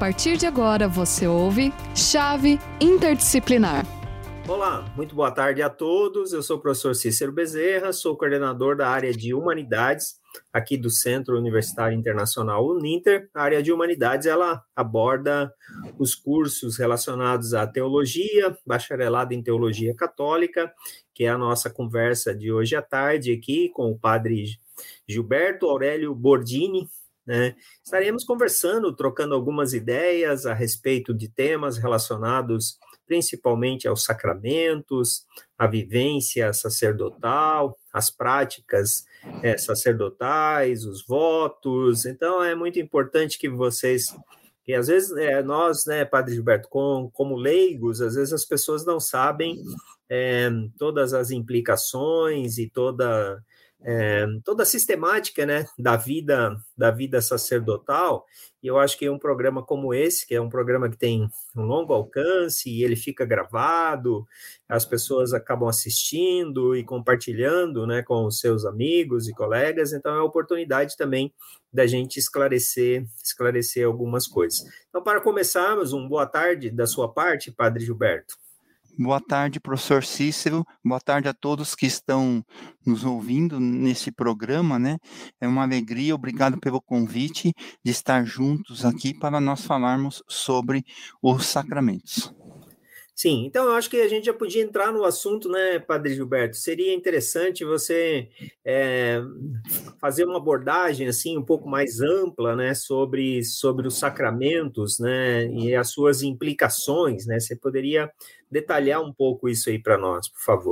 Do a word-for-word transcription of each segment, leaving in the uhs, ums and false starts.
partir de agora você ouve Chave Interdisciplinar. Olá, muito boa tarde a todos. Eu sou o professor Cícero Bezerra, sou coordenador da área de Humanidades aqui do Centro Universitário Internacional Uninter. A área de Humanidades, ela aborda os cursos relacionados à teologia, bacharelado em teologia católica, que é a nossa conversa de hoje à tarde aqui com o padre Gilberto Aurélio Bordini, né? Estaremos conversando, trocando algumas ideias a respeito de temas relacionados principalmente aos sacramentos, à vivência sacerdotal, as práticas é, sacerdotais, os votos. Então, é muito importante que vocês, que às vezes é, nós, né, Padre Gilberto, com, como leigos, às vezes as pessoas não sabem é, todas as implicações e toda... É, toda a sistemática, né, da vida, da vida sacerdotal, e eu acho que um programa como esse, que é um programa que tem um longo alcance, e ele fica gravado, as pessoas acabam assistindo e compartilhando, né, com os seus amigos e colegas, então é uma oportunidade também da gente esclarecer, esclarecer algumas coisas. Então, para começarmos, uma boa tarde da sua parte, Padre Gilberto. Boa tarde, professor Cícero. Boa tarde a todos que estão nos ouvindo nesse programa, né? É uma alegria, obrigado pelo convite de estar juntos aqui para nós falarmos sobre os sacramentos. Sim, então eu acho que a gente já podia entrar no assunto, né, Padre Gilberto? Seria interessante você é, fazer uma abordagem assim um pouco mais ampla, né, sobre, sobre os sacramentos, né, e as suas implicações, né? Você poderia detalhar um pouco isso aí para nós, por favor?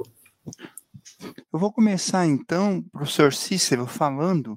Eu vou começar então, professor Cícero, falando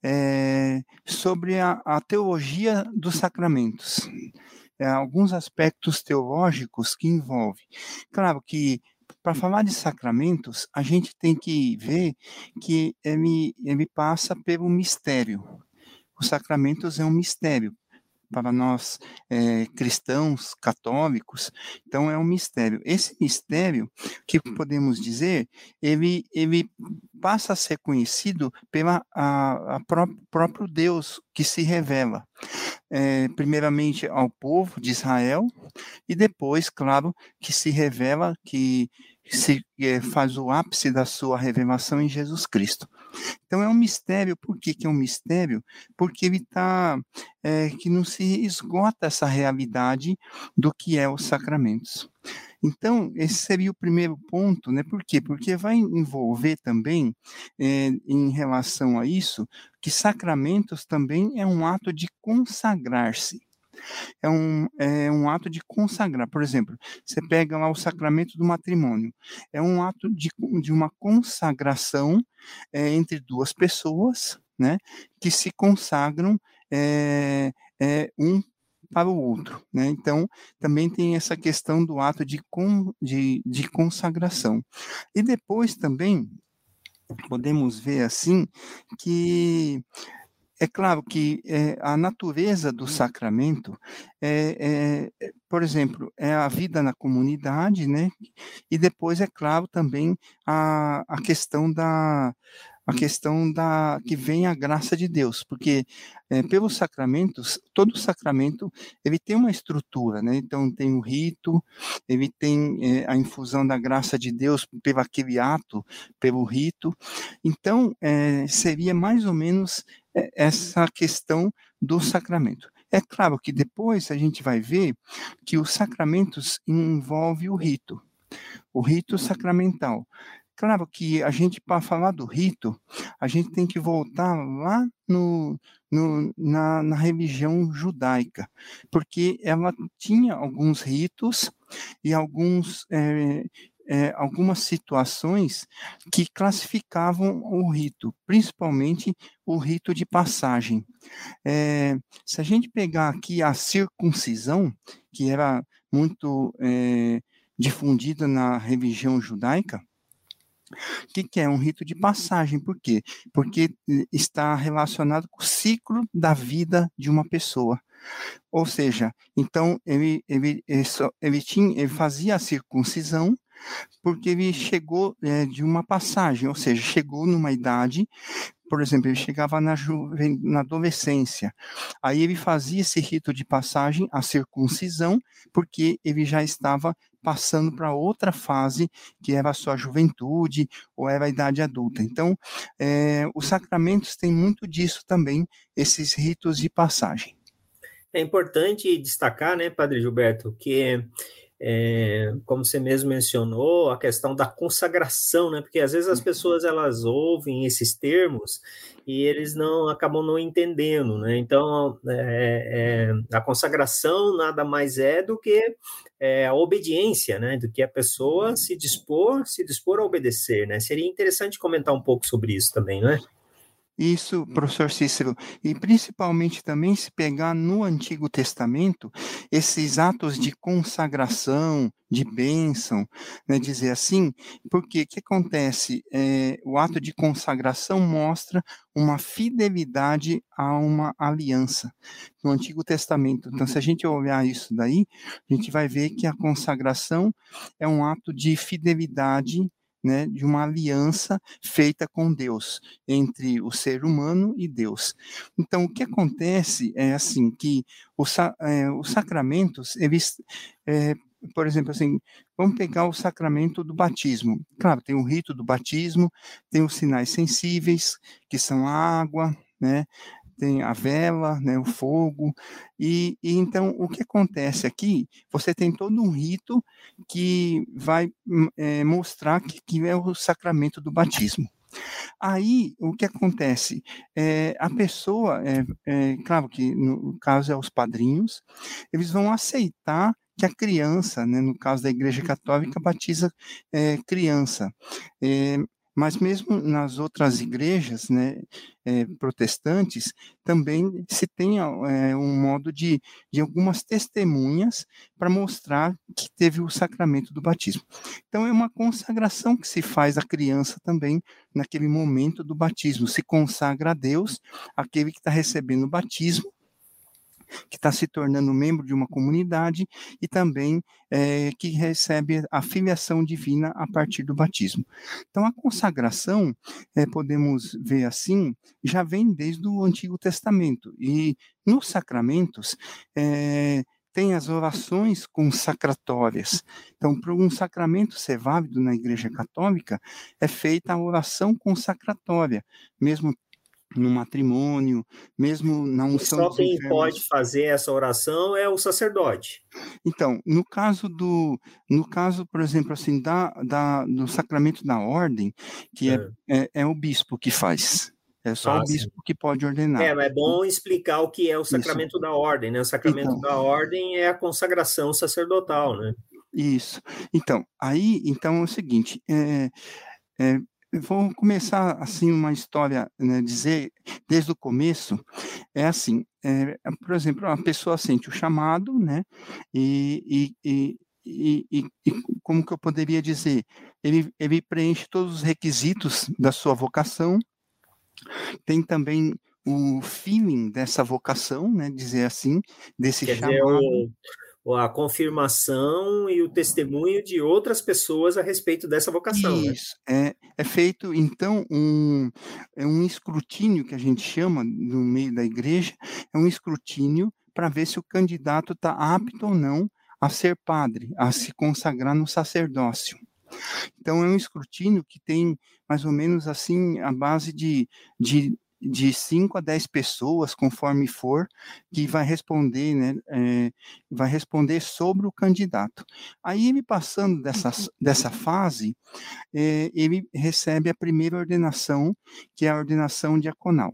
é, sobre a, a teologia dos sacramentos. É, alguns aspectos teológicos que envolve. Claro que, para falar de sacramentos, a gente tem que ver que ele, ele passa pelo mistério. Os sacramentos é um mistério para nós é, cristãos, católicos, então é um mistério. Esse mistério, que podemos dizer, ele, ele passa a ser conhecido pela a, a pró- próprio Deus que se revela. É, primeiramente ao povo de Israel, e depois, claro, que se revela, que se é, faz o ápice da sua revelação em Jesus Cristo. Então é um mistério. Por que, que é um mistério? Porque ele está, é, que não se esgota essa realidade do que é os sacramentos. Então, esse seria o primeiro ponto, né? Por quê? Porque vai envolver também, é, em relação a isso, que sacramentos também é um ato de consagrar-se. É um, é um ato de consagrar. Por exemplo, você pega lá o sacramento do matrimônio. É um ato de, de uma consagração é, entre duas pessoas, né? Que se consagram é, é, um para o outro, né? Então, também tem essa questão do ato de, con, de, de consagração. E depois também podemos ver assim que é claro que é, a natureza do sacramento é, é, por exemplo, é a vida na comunidade, né? E depois, é claro, também a, a questão da a questão da que vem a graça de Deus, porque é, pelos sacramentos, todo sacramento ele tem uma estrutura, né? Então tem o rito, ele tem é, a infusão da graça de Deus pelo aquele ato, pelo rito. Então é, seria mais ou menos é, essa questão do sacramento. É claro que depois a gente vai ver que os sacramentos envolvem o rito, o rito sacramental. Claro que a gente, para falar do rito, a gente tem que voltar lá no, no, na, na religião judaica, porque ela tinha alguns ritos e alguns, é, é, algumas situações que classificavam o rito, principalmente o rito de passagem. É, se a gente pegar aqui a circuncisão, que era muito é, difundida na religião judaica, o que, que é um rito de passagem? Por quê? Porque está relacionado com o ciclo da vida de uma pessoa. Ou seja, então ele, ele, ele, só, ele, tinha, ele fazia a circuncisão porque ele chegou é, de uma passagem, ou seja, chegou numa idade por exemplo, ele chegava na, juven... na adolescência, aí ele fazia esse rito de passagem, a circuncisão, porque ele já estava passando para outra fase, que era a sua juventude, ou era a idade adulta. Então, é, os sacramentos têm muito disso também, esses ritos de passagem. É importante destacar, né, Padre Gilberto, que É, como você mesmo mencionou, a questão da consagração, né? Porque às vezes as pessoas elas ouvem esses termos e eles não acabam não entendendo, né? Então, é, é, a consagração nada mais é do que é, a obediência, né? Do que a pessoa se dispor, se dispor a obedecer, né? Seria interessante comentar um pouco sobre isso também, não é? Isso, professor Cícero, e principalmente também se pegar no Antigo Testamento, esses atos de consagração, de bênção, né, dizer assim, porque o que acontece? É, o ato de consagração mostra uma fidelidade a uma aliança no Antigo Testamento. Então, se a gente olhar isso daí, a gente vai ver que a consagração é um ato de fidelidade, né, de uma aliança feita com Deus, entre o ser humano e Deus. Então, o que acontece é assim, que os, é, os sacramentos, eles, é, por exemplo, assim, vamos pegar o sacramento do batismo. Claro, tem o rito do batismo, tem os sinais sensíveis, que são a água, né, tem a vela, né, o fogo, e, e então o que acontece aqui, você tem todo um rito que vai é, mostrar que, que é o sacramento do batismo. Aí, o que acontece? É, a pessoa, é, é, claro que no caso é os padrinhos, eles vão aceitar que a criança, né, no caso da Igreja Católica, batiza é, criança. É, mas mesmo nas outras igrejas, né, é, protestantes, também se tem é, um modo de, de algumas testemunhas para mostrar que teve o sacramento do batismo. Então, é uma consagração que se faz à criança também naquele momento do batismo. Se consagra a Deus, aquele que está recebendo o batismo, que está se tornando membro de uma comunidade e também é, que recebe a filiação divina a partir do batismo. Então, a consagração, é, podemos ver assim, já vem desde o Antigo Testamento. E nos sacramentos, é, tem as orações consacratórias. Então, para um sacramento ser válido na Igreja Católica, é feita a oração consacratória, mesmo no matrimônio, mesmo na unção só dos quem enfermos. pode fazer essa oração é o sacerdote. Então, no caso do, no caso, por exemplo, assim, da, da, do sacramento da ordem, que é, é. É, é o bispo que faz. É só ah, o bispo sim. que pode ordenar. É, mas é bom explicar o que é o sacramento Isso. da ordem, né? O sacramento então, da ordem é a consagração sacerdotal, né? Isso. Então, aí, então é o seguinte, é, é, eu vou começar, assim, uma história, né, dizer, desde o começo, é assim, é, por exemplo, a pessoa sente o chamado, né, e, e, e, e, e como que eu poderia dizer, ele, ele preenche todos os requisitos da sua vocação, tem também o feeling dessa vocação, né, dizer assim, desse Quer chamado. Dizer, o... a confirmação e o testemunho de outras pessoas a respeito dessa vocação. Isso, né? é, é feito, então, um, é um escrutínio que a gente chama no meio da igreja, é um escrutínio para ver se o candidato está apto ou não a ser padre, a se consagrar no sacerdócio. Então, é um escrutínio que tem mais ou menos assim a base de, de de cinco a dez pessoas, conforme for, que vai responder, né, é, vai responder sobre o candidato. Aí ele passando dessa, dessa fase, é, ele recebe a primeira ordenação, que é a ordenação diaconal.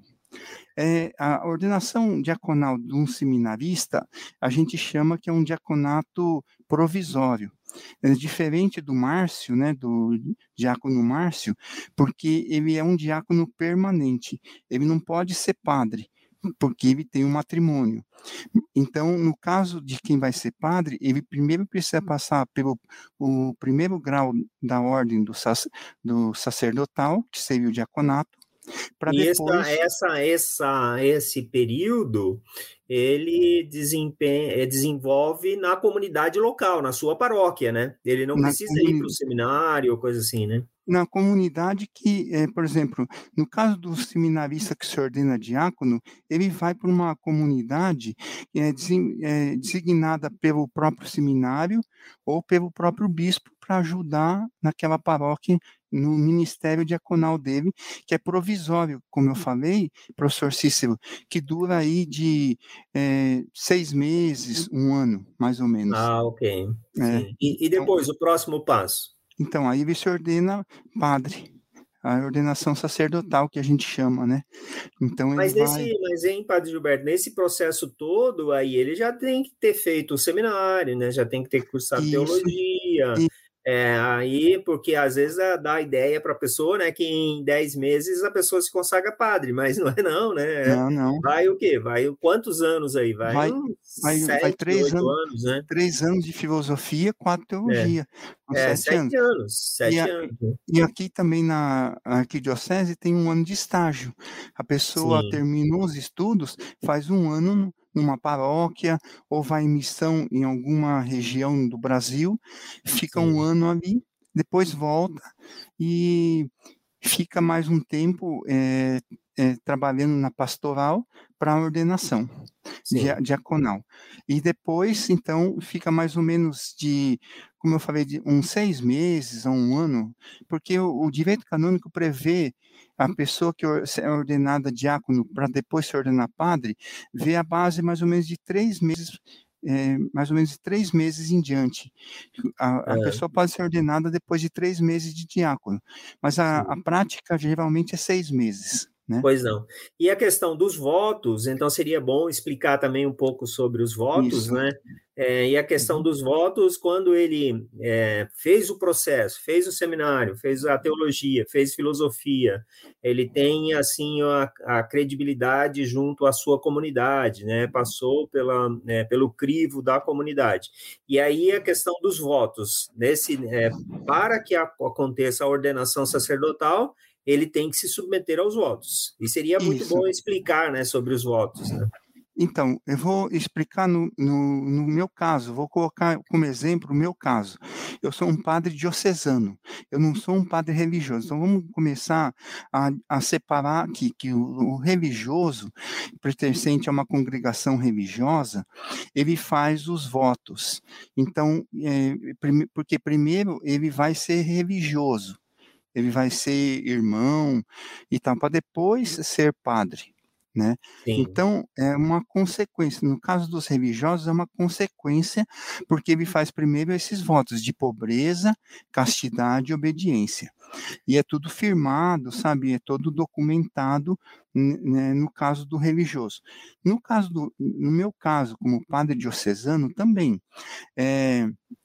É, a ordenação diaconal de um seminarista, a gente chama que é um diaconato provisório. É diferente do Márcio, né, do diácono Márcio, porque ele é um diácono permanente. Ele não pode ser padre, porque ele tem um matrimônio. Então, no caso de quem vai ser padre, ele primeiro precisa passar pelo o primeiro grau da ordem do, sac, do sacerdotal, que seria o diaconato. Para E depois... essa, essa, essa, esse período, ele desempenha, desenvolve na comunidade local, na sua paróquia, né? Ele não Na precisa ir para o comunidade... seminário ou coisa assim, né? Na comunidade que, é, por exemplo, no caso do seminarista que se ordena diácono, ele vai para uma comunidade é, é, designada pelo próprio seminário ou pelo próprio bispo para ajudar naquela paróquia, no ministério diaconal dele, que é provisório, como eu falei, professor Cícero, que dura aí de é, seis meses, um ano, mais ou menos. Ah, ok. É, Sim. E, e então, depois, o próximo passo? Então, aí ele se ordena padre, a ordenação sacerdotal que a gente chama, né? Então ele Mas vai... nesse, mas hein, Padre Gilberto, nesse processo todo, aí ele já tem que ter feito o seminário, né? Já tem que ter cursado Isso, teologia, e é, aí, porque às vezes é, dá a ideia para a pessoa, né, que em dez meses a pessoa se consagra padre, mas não é não, né? não, não, Vai o quê? Vai quantos anos aí? Vai vai, uns vai, vai sete, três oito anos, anos, né? três anos de filosofia, quatro teologia, com É, é sete anos. sete anos, E, sete a, anos, né? e aqui também na arquidiocese tem um ano de estágio. A pessoa Sim, terminou os estudos, faz um ano numa paróquia ou vai em missão em alguma região do Brasil, fica um sim, ano ali, depois volta e fica mais um tempo é, é, trabalhando na pastoral para a ordenação dia, sim. diaconal. E depois, então, fica mais ou menos de, como eu falei, de uns seis meses a um ano, porque o, o direito canônico prevê a pessoa que é ordenada diácono para depois se ordenar padre, vê a base mais ou menos de três meses, é, mais ou menos de três meses em diante. A, a É, pessoa pode ser ordenada depois de três meses de diácono, mas a, sim. a prática geralmente é seis meses, né? Pois não. E a questão dos votos, então seria bom explicar também um pouco sobre os votos, Isso. né? É, e a questão Uhum. dos votos, quando ele é, fez o processo, fez o seminário, fez a teologia, fez filosofia, ele tem, assim, a, a credibilidade junto à sua comunidade, né? Passou pela, né, pelo crivo da comunidade. E aí a questão dos votos, nesse, é, para que a, aconteça a ordenação sacerdotal, ele tem que se submeter aos votos. E seria muito Isso. bom explicar, né, sobre os votos, né? Então, eu vou explicar no, no, no meu caso, vou colocar como exemplo o meu caso. Eu sou um padre diocesano, eu não sou um padre religioso. Então, vamos começar a, a separar aqui que o, o religioso, pertencente a uma congregação religiosa, ele faz os votos. Então, é, prime, porque primeiro ele vai ser religioso, ele vai ser irmão e tal, para depois ser padre. Né? Sim, Então, é uma consequência. No caso dos religiosos, é uma consequência, porque ele faz primeiro esses votos de pobreza, castidade e obediência. E é tudo firmado, sabe? É todo documentado, né, no caso do religioso. No caso do, no meu caso, como padre diocesano, também. É,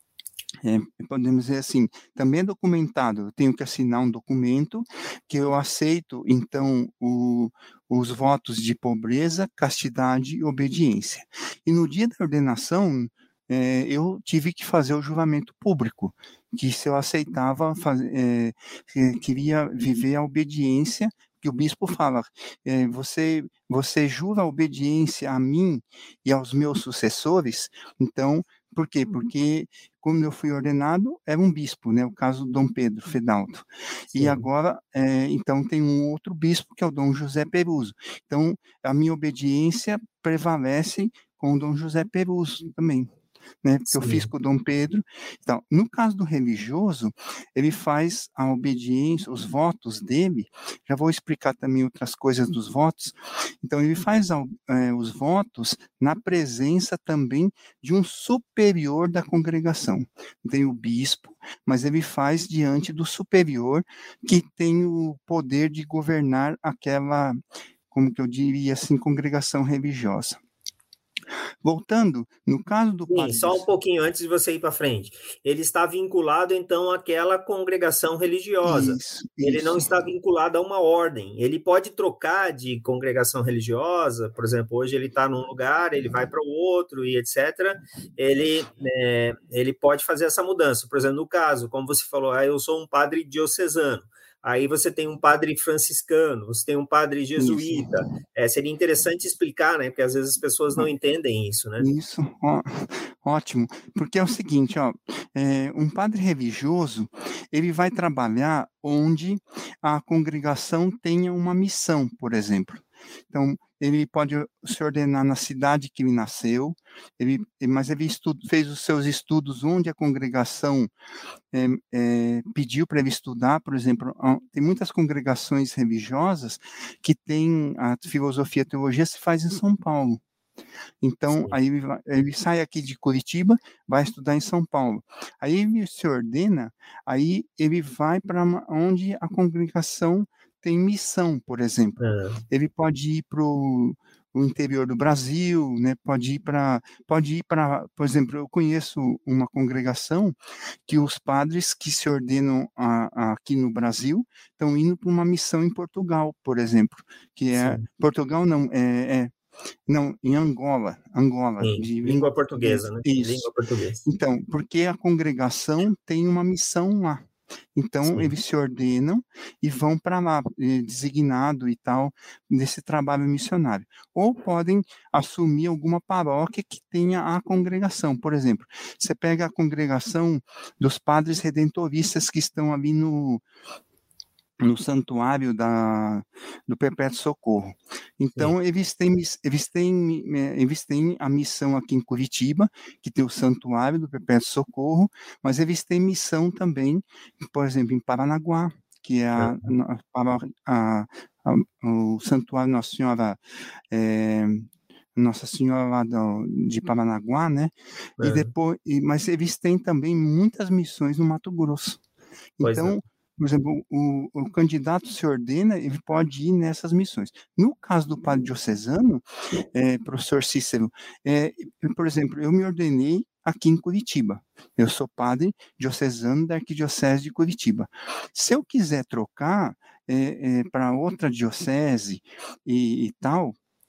é, podemos dizer assim, também é documentado, eu tenho que assinar um documento que eu aceito, então, o, os votos de pobreza, castidade e obediência. E no dia da ordenação, é, eu tive que fazer o juramento público, que se eu aceitava, faz, é, queria viver a obediência, que o bispo fala, é, você, você jura a obediência a mim e aos meus sucessores, então, por quê? Porque quando eu fui ordenado, era um bispo, né? O caso do Dom Pedro Fedalto. E sim. agora, é, então, tem um outro bispo, que é o Dom José Peruso. Então, a minha obediência prevalece com o Dom José Peruso também, né? Porque eu fiz Sim. com o Dom Pedro. Então, no caso do religioso, ele faz a obediência, os votos dele. Já vou explicar também outras coisas dos votos. Então, ele faz é, os votos na presença também de um superior da congregação. Tem o bispo, mas ele faz diante do superior, que tem o poder de governar aquela, como que eu diria assim, congregação religiosa. Voltando, no caso do Sim, padre de... só um pouquinho antes de você ir para frente. Ele está vinculado, então, àquela congregação religiosa. Isso, Ele não isso. está vinculado a uma ordem. Ele pode trocar de congregação religiosa, por exemplo, hoje ele está num lugar, ele vai para o outro e etcétera. Ele, é, ele pode fazer essa mudança. Por exemplo, no caso, como você falou, ah, eu sou um padre diocesano. aí você tem um padre franciscano, você tem um padre jesuíta. É, seria interessante explicar, né? Porque às vezes as pessoas não entendem isso, né? Isso, ó, ótimo. Porque é o seguinte, ó, é, um padre religioso, ele vai trabalhar onde a congregação tenha uma missão, por exemplo. Então, ele pode se ordenar na cidade que ele nasceu, ele, mas ele estudo, fez os seus estudos onde a congregação é, é, pediu para ele estudar. Por exemplo, tem muitas congregações religiosas que têm a filosofia e a teologia se faz em São Paulo. Então, Sim. aí ele, vai, ele sai aqui de Curitiba, vai estudar em São Paulo. Aí ele se ordena, aí ele vai para onde a congregação tem missão, por exemplo. É. Ele pode ir para o interior do Brasil, né? Pode ir para, pode ir para, por exemplo, eu conheço uma congregação que os padres que se ordenam a, a, aqui no Brasil estão indo para uma missão em Portugal, por exemplo, que é Sim. Portugal não é, é Não, em Angola, Angola. Sim, de língua portuguesa, né? Isso. Língua portuguesa. Então, porque a congregação tem uma missão lá. Então, Sim. eles se ordenam e vão para lá, designado e tal, nesse trabalho missionário. Ou podem assumir alguma paróquia que tenha a congregação. Por exemplo, você pega a congregação dos padres redentoristas que estão ali no... no santuário da, do Perpétuo Socorro. Então, eles têm, eles, têm, eles têm a missão aqui em Curitiba, que tem o santuário do Perpétuo Socorro, mas eles têm missão também, por exemplo, em Paranaguá, que é a, a, a, a, o santuário Nossa Senhora... É, Nossa Senhora de Paranaguá, né? É. E depois, mas eles têm também muitas missões no Mato Grosso. Pois então, é. Por exemplo, o, o candidato se ordena, ele pode ir nessas missões. No caso do padre diocesano, é, professor Cícero, é, por exemplo, eu me ordenei aqui em Curitiba. Eu sou padre diocesano da Arquidiocese de Curitiba. Se eu quiser trocar é, é, para outra diocese e, e tal,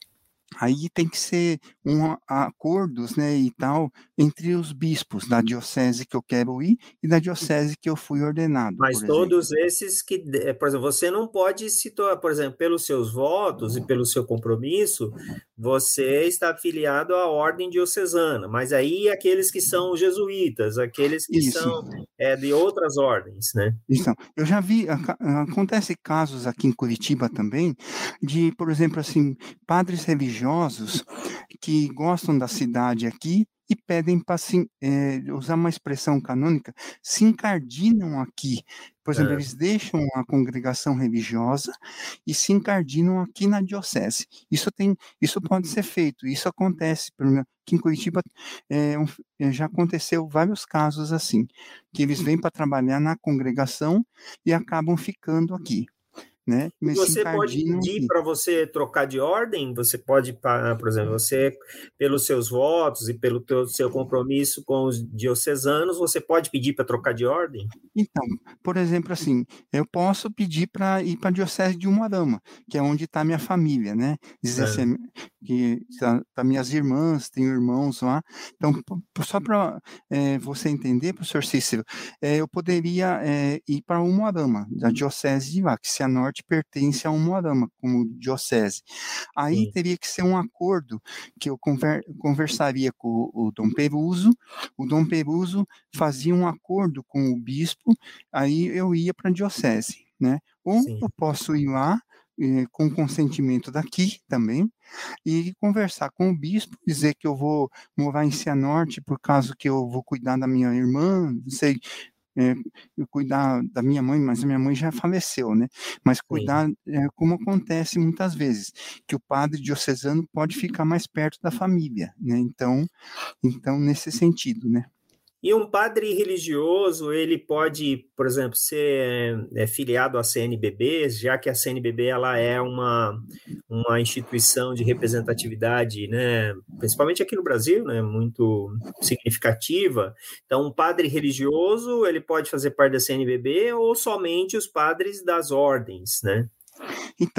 aí tem que ser um acordos, né, e tal, entre os bispos da diocese que eu quero ir e da diocese que eu fui ordenado. Mas por todos exemplo. esses que, por exemplo, você não pode se tornar, por exemplo, pelos seus votos e pelo seu compromisso, você está afiliado à ordem diocesana, mas aí aqueles que são jesuítas, aqueles que Isso. são é, de outras ordens, né? Então, eu já vi, acontece casos aqui em Curitiba também, de, por exemplo, assim, padres religiosos que gostam da cidade aqui e pedem para assim, é, usar uma expressão canônica, se encardinam aqui. Por exemplo, é. eles deixam a congregação religiosa e se encardinam aqui na diocese. Isso, tem, isso pode ser feito, isso acontece. Aqui em Curitiba é, um, já aconteceu vários casos assim, que eles vêm para trabalhar na congregação e acabam ficando aqui. Né? E você pode pedir para você trocar de ordem? Você pode, por exemplo, você, pelos seus votos e pelo teu, seu compromisso com os diocesanos, você pode pedir para trocar de ordem? Então, por exemplo, assim, eu posso pedir para ir para a diocese de Umuarama, que é onde está minha família, né? Dizer é. assim, que tá, tá minhas irmãs, tenho irmãos lá. Então, só para é, você entender, professor Cícero, é, eu poderia é, ir para Umuarama, da diocese de lá, que se a norte pertence a Umuarama como diocese. Aí Sim. teria que ser um acordo que eu conver, conversaria com o, o Dom Peruso, o Dom Peruso fazia um acordo com o bispo, aí eu ia para a diocese, né? Ou Sim. eu posso ir lá eh, com consentimento daqui também e conversar com o bispo, dizer que eu vou morar em Cianorte por causa que eu vou cuidar da minha irmã, não sei, É, cuidar da minha mãe, mas a minha mãe já faleceu, né? Mas cuidar, é, como acontece muitas vezes, que o padre diocesano pode ficar mais perto da família, né? Então, então nesse sentido, né? E um padre religioso, ele pode, por exemplo, ser é, filiado à C N B B, já que a C N B B ela é uma, uma instituição de representatividade, né, principalmente aqui no Brasil, né, muito significativa. Então, um padre religioso, ele pode fazer parte da C N B B ou somente os padres das ordens, né? Então,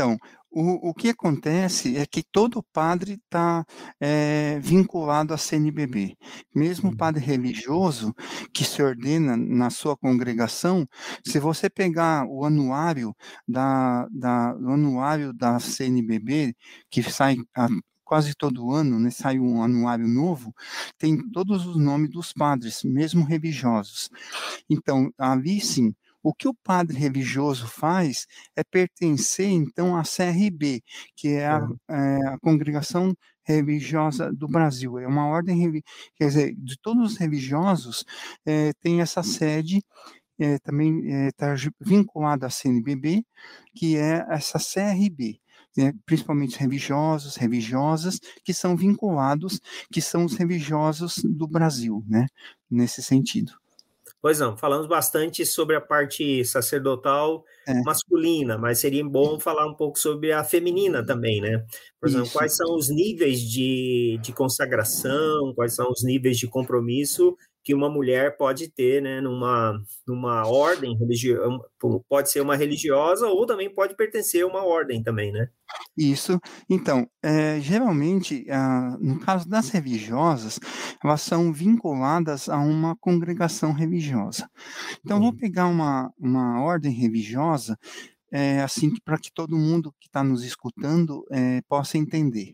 O, o que acontece é que todo padre está é, vinculado à C N B B. Mesmo o padre religioso que se ordena na sua congregação, se você pegar o anuário da, da, o anuário da C N B B, que sai a, quase todo ano, né, sai um anuário novo, tem todos os nomes dos padres, mesmo religiosos. Então, ali sim, o que o padre religioso faz é pertencer, então, à C R B, que é a, é a Congregação Religiosa do Brasil. É uma ordem, quer dizer, de todos os religiosos, é, tem essa sede, é, também está é, vinculada à C N B B, que é essa C R B. Né, principalmente religiosos, religiosas, que são vinculados, que são os religiosos do Brasil, né, nesse sentido. Pois não, falamos bastante sobre a parte sacerdotal é. masculina, mas seria bom falar um pouco sobre a feminina também, né? Por exemplo, Isso. quais são os níveis de, de consagração, quais são os níveis de compromisso que uma mulher pode ter, né, numa, numa ordem religiosa, pode ser uma religiosa ou também pode pertencer a uma ordem também, né? Isso. Então, é, geralmente, ah, no caso das religiosas, elas são vinculadas a uma congregação religiosa. Então, Sim. vou pegar uma, uma ordem religiosa, é, assim, para que todo mundo que está nos escutando é, possa entender.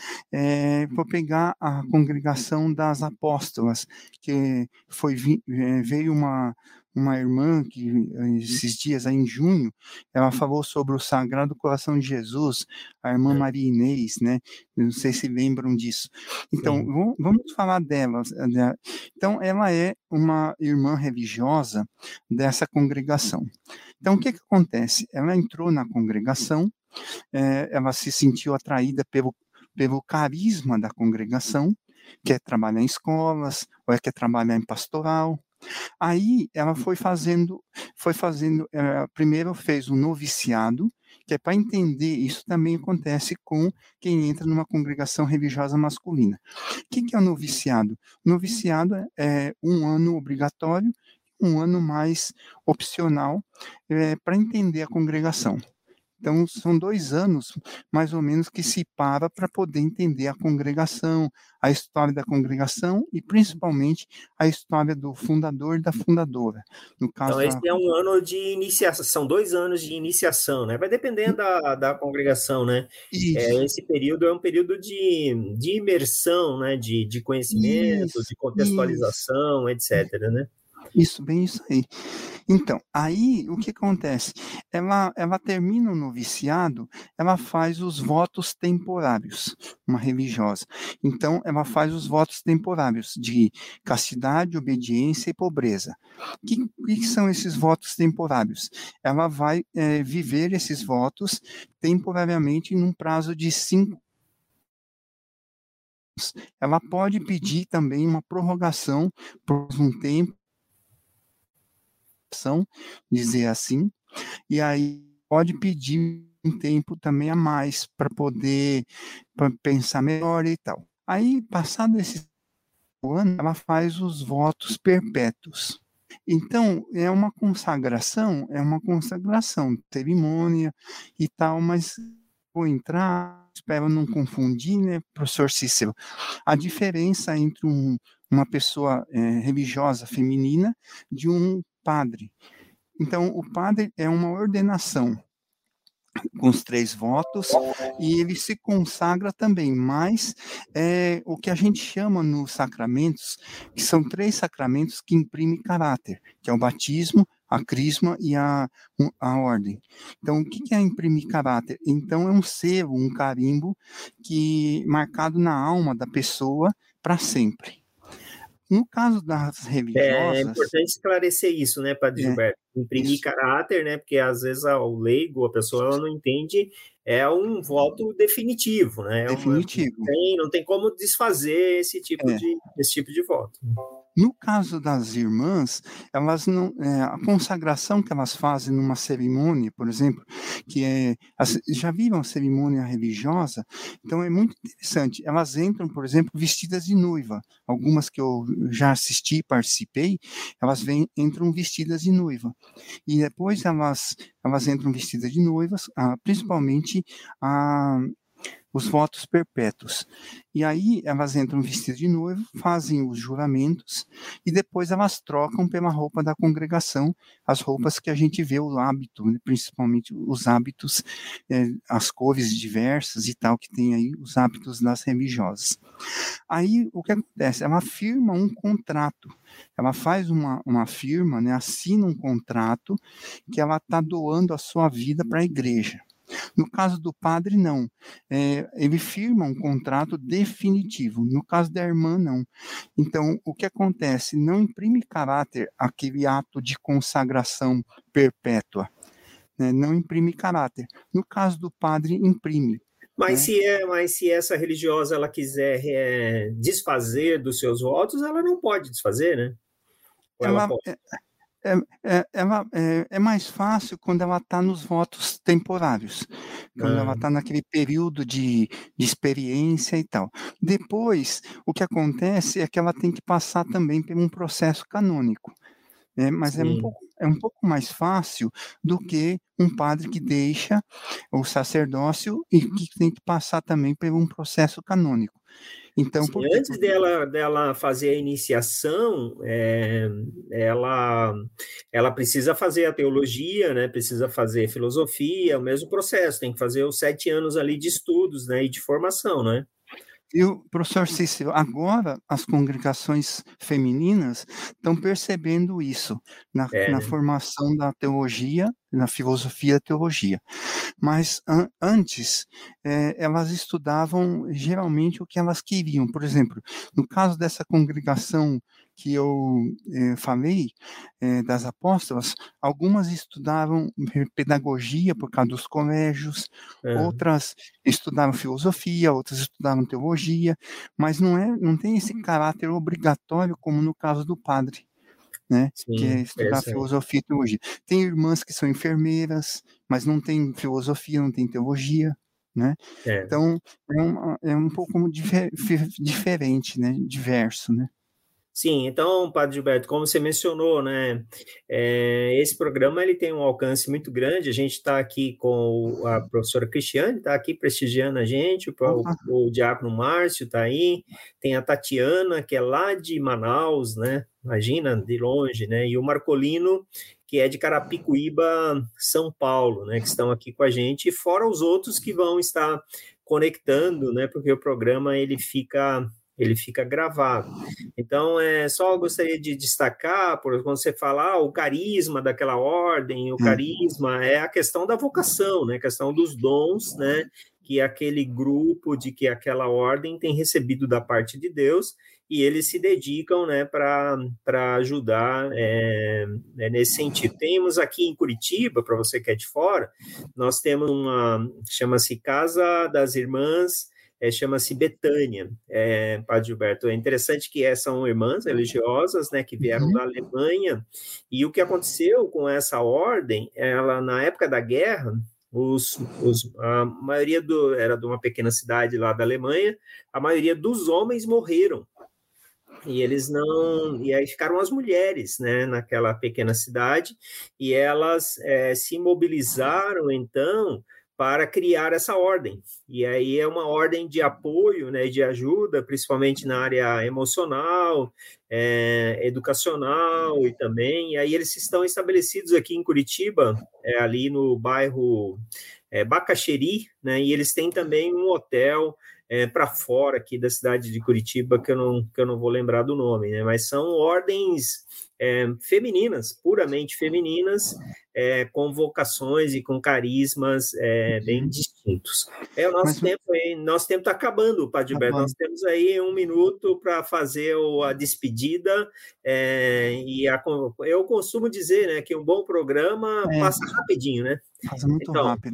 É, vou pegar a congregação das apóstolas, que foi, veio uma, uma irmã que esses dias aí em junho, ela falou sobre o Sagrado Coração de Jesus, a irmã Maria Inês, né? Não sei se lembram disso. Então, vamos, vamos falar delas. Então, ela é uma irmã religiosa dessa congregação. Então, o que, que acontece? Ela entrou na congregação, é, ela se sentiu atraída pelo pelo carisma da congregação, quer trabalhar em escolas, ou quer trabalhar em pastoral. Aí ela foi fazendo, foi fazendo, ela primeiro fez um noviciado, que é para entender, isso também acontece com quem entra numa congregação religiosa masculina. O que, que é o noviciado? O noviciado é um ano obrigatório, um ano mais opcional, é, para entender a congregação. Então, são dois anos, mais ou menos, que se para para poder entender a congregação, a história da congregação e, principalmente, a história do fundador e da fundadora. No caso, então, esse da... é um ano de iniciação, são dois anos de iniciação, né? Vai dependendo da, da congregação, né? É, esse período é um período de, de imersão, né? De, de conhecimento, isso, de contextualização, isso. etcétera, né? Isso, bem isso aí. Então, aí o que acontece? Ela, ela termina o noviciado, ela faz os votos temporários, uma religiosa. Então, ela faz os votos temporários de castidade, obediência e pobreza. O que, que são esses votos temporários? Ela vai é, viver esses votos temporariamente num prazo de cinco anos. Ela pode pedir também uma prorrogação por um tempo, dizer assim, e aí pode pedir um tempo também a mais para poder pra pensar melhor e tal. Aí, passado esse ano, ela faz os votos perpétuos. Então, é uma consagração, é uma consagração, cerimônia e tal, mas vou entrar, espero não confundir, né, professor Cícero, a diferença entre um, uma pessoa é, religiosa feminina de um padre. Então, o padre é uma ordenação com os três votos e ele se consagra também, mas é o que a gente chama nos sacramentos, que são três sacramentos que imprimem caráter, que é o batismo, a crisma e a, a ordem. Então, o que é imprimir caráter? Então, é um selo, um carimbo que marcado na alma da pessoa para sempre. No caso das religiosas... É importante esclarecer isso, né, Padre é, Gilberto? Imprimir isso. caráter, né, porque às vezes o leigo, a pessoa ela não entende, é um voto definitivo, né? Definitivo. Uma, não, tem, não tem como desfazer esse tipo, é. de, esse tipo de voto. No caso das irmãs, elas não, é, a consagração que elas fazem numa cerimônia, por exemplo, que é, as, já viram a cerimônia religiosa, então é muito interessante. Elas entram, por exemplo, vestidas de noiva. Algumas que eu já assisti, participei, elas vêm, entram vestidas de noiva. E depois elas, elas entram vestidas de noivas, ah, principalmente a os votos perpétuos. E aí elas entram vestidas de noivo, fazem os juramentos e depois elas trocam pela roupa da congregação, as roupas que a gente vê, o hábito, né, principalmente os hábitos, é, as cores diversas e tal, que tem aí os hábitos das religiosas. Aí o que acontece? Ela firma um contrato, ela faz uma, uma firma, né, assina um contrato que ela está doando a sua vida para a igreja. No caso do padre, não. É, ele firma um contrato definitivo. No caso da irmã, não. Então, o que acontece? Não imprime caráter aquele ato de consagração perpétua. Né? Não imprime caráter. No caso do padre, imprime. Mas, né? se é, mas se essa religiosa ela quiser é, desfazer dos seus votos, ela não pode desfazer, né? Ou ela, ela pode? É... É, é, ela, é, é mais fácil quando ela está nos votos temporários, quando ah. ela está naquele período de, de experiência e tal. Depois, o que acontece é que ela tem que passar também por um processo canônico, né? Mas é um, pouco, é um pouco mais fácil do que um padre que deixa o sacerdócio e que tem que passar também por um processo canônico. Então, Sim, antes dela, dela fazer a iniciação, é, ela, ela precisa fazer a teologia, né? Precisa fazer filosofia, o mesmo processo, tem que fazer os sete anos ali de estudos, né? E de formação, né? E o professor Cícero, agora as congregações femininas estão percebendo isso na, é. na formação da teologia, na filosofia da teologia. Mas an antes, é, elas estudavam geralmente o que elas queriam. Por exemplo, no caso dessa congregação que eu é, falei, é, das apóstolas, algumas estudavam pedagogia por causa dos colégios, é. outras estudavam filosofia, outras estudavam teologia, mas não, é, não tem esse caráter obrigatório como no caso do padre. Né? Sim, que é estudar filosofia e teologia. Tem irmãs que são enfermeiras, mas não tem filosofia, não tem teologia, né? É. Então, é um, é um pouco difer diferente, né? Diverso, né? Sim, então, Padre Gilberto, como você mencionou, né, é, esse programa ele tem um alcance muito grande. A gente está aqui com a professora Cristiane, está aqui prestigiando a gente, o, o, o diácono Márcio está aí, tem a Tatiana, que é lá de Manaus, né, imagina, de longe, né, e o Marcolino, que é de Carapicuíba, São Paulo, né, que estão aqui com a gente, e fora os outros que vão estar conectando, né, porque o programa ele fica... ele fica gravado. Então, é, só gostaria de destacar, por quando você fala ah, o carisma daquela ordem, o carisma é a questão da vocação, né, a questão dos dons, né, que aquele grupo, de que aquela ordem tem recebido da parte de Deus, e eles se dedicam, né, para ajudar é, é, nesse sentido. Temos aqui em Curitiba, para você que é de fora, nós temos uma, chama-se Casa das Irmãs, É, chama-se Betânia, é, Padre Gilberto. É interessante que é, são irmãs religiosas, né, que vieram uhum. da Alemanha, e o que aconteceu com essa ordem, ela, na época da guerra, os, os, a maioria do, era de uma pequena cidade lá da Alemanha, a maioria dos homens morreram, e eles não, e aí ficaram as mulheres, né, naquela pequena cidade, e elas é, se mobilizaram, então, para criar essa ordem. E aí é uma ordem de apoio, né, de ajuda, principalmente na área emocional, é, educacional e também. E aí eles estão estabelecidos aqui em Curitiba, é, ali no bairro é, Bacaxeri, né, e eles têm também um hotel é, para fora aqui da cidade de Curitiba, que eu não, que eu não vou lembrar do nome, né, mas são ordens é, femininas, puramente femininas, É, com vocações e com carismas é, bem distintos. É o nosso Mas, tempo, hein? Nosso tempo está acabando, Padre Gilberto. Nós temos aí um minuto para fazer o, a despedida. É, e a, eu costumo dizer, né, que um bom programa é, passa rapidinho, né? Passa muito então, rápido.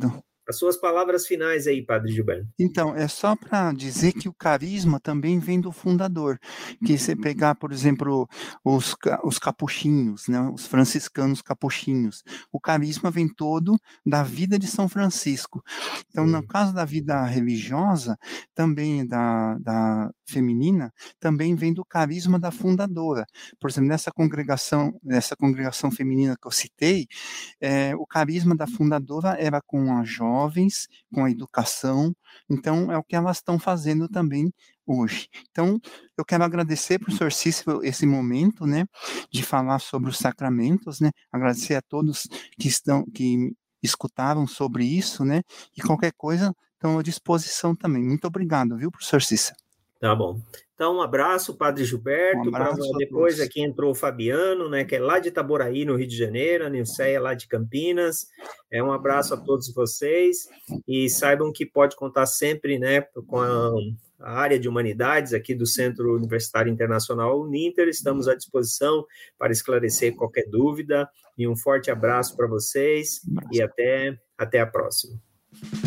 As suas palavras finais aí, Padre Gilberto. Então, é só para dizer que o carisma também vem do fundador, que você pegar, por exemplo, os, os capuchinhos, né, os franciscanos capuchinhos, o carisma vem todo da vida de São Francisco. Então, no caso da vida religiosa, também da, da feminina, também vem do carisma da fundadora. Por exemplo, nessa congregação, nessa congregação feminina que eu citei, é, o carisma da fundadora era com as jovens, com a educação. Então, é o que elas estão fazendo também hoje. Então, eu quero agradecer, professor Cícero, esse momento, né, de falar sobre os sacramentos, né, agradecer a todos que estão, que escutaram sobre isso, né, e qualquer coisa, estão à disposição também. Muito obrigado, viu, professor Cícero? Tá bom. Então, um abraço, Padre Gilberto. Um abraço pra, a depois todos. aqui entrou o Fabiano, né, que é lá de Itaboraí, no Rio de Janeiro, a Nilceia lá de Campinas. É um abraço a todos vocês e saibam que pode contar sempre, né, com a, a área de humanidades aqui do Centro Universitário Internacional Uninter. Estamos à disposição para esclarecer qualquer dúvida e um forte abraço para vocês Um abraço. e até, até a próxima.